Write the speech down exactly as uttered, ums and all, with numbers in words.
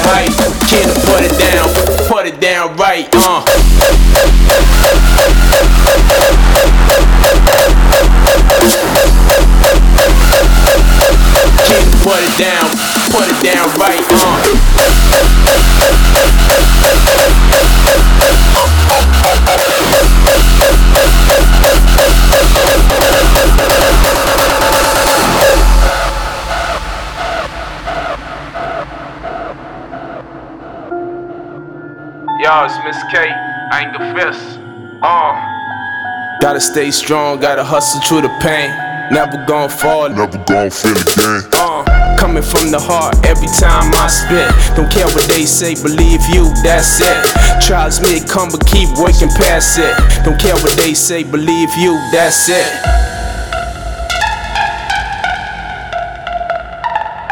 hype. Kid, put it down, put it down right, uh. Kid, put it down, put it down right, uh. Yo, it's Miss K, Anger Fist. Uh. Gotta stay strong, gotta hustle through the pain. Never gon' fall, never gon' feel again. Uh, coming from the heart every time I spit. Don't care what they say, believe you, that's it. Trials may come, but keep working past it. Don't care what they say, believe you, that's it.